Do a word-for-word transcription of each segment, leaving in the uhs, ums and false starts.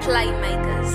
Playmakers.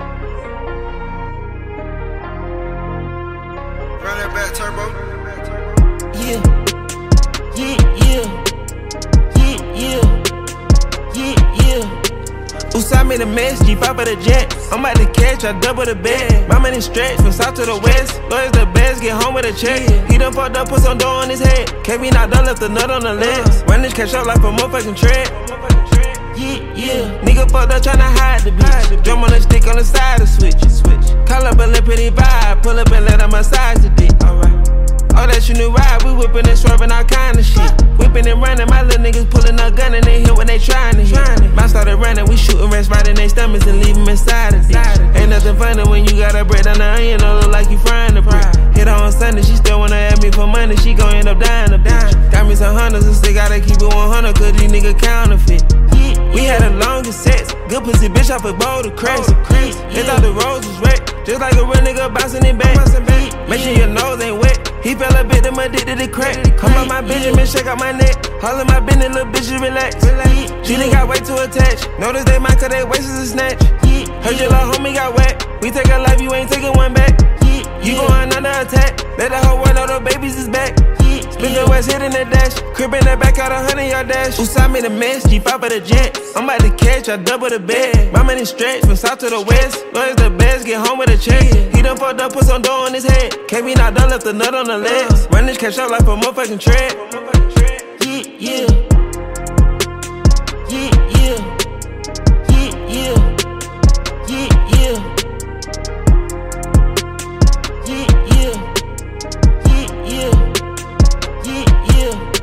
Run that back, turbo. Yeah, yeah, yeah, yeah, yeah, yeah, yeah. Usai made a mess, G five for the jet. I'm about to catch, I double the bed. My money stretch from south to the west. Lawyers the best, get home with a check. He done fucked up, put some dough on his head. Kept me knocked down, left the nut on the legs. Run this cash up like a motherfucking tread. Yeah, yeah. Nigga fucked up tryna hide the bitch. Drum on the stick on the side of switch. Call up a little pretty vibe. Pull up and let her massage the dick. Alright. Oh, that you new ride. We whipping and swerving all kind of shit. Whipping and running. My little niggas pulling a gun and they hit when they trying to hit. Mine started running. We shooting rats right in their stomachs and leave them inside the bitch. Ain't nothing funny when you got a bread down the onion. Don't look like you frying the brick. Hit her on Sunday. She still wanna ask me for money. She gon' end up dying a bitch. Got me some hundreds and still gotta keep it one hundred. Cause these niggas counterfeit. We had the longest sex, good pussy bitch off a bowl of cracks. They thought the rose was wet, just like a real nigga bouncing it back. Make sure your nose ain't wet. He fell a bit, them addicted to crack. Come on my Benjamin, shake out my neck. All of my business, little bitches relax. She done got way too attached. Notice they might cut their waist as a snatch. Heard your little homie got wet. We take a life, you ain't taking one back. You going under attack. Let the whole world know the babies is back. Spin the west hitting the dash. Crib in the back out a hundred yard dash. Usai made a mess, G five for the jet. I'm about to catch, I double the bed. My money stretch from south to the west. Lawyers the best, get home with a check. He done fucked up, put some dough on his head. Can't be knocked down, left the nut on the legs. Run this cash out like a motherfucking tread. Yeah, yeah. Yeah, yeah. Yeah, yeah. Yeah, yeah. Yeah, yeah. Yeah, yeah. Yeah, yeah.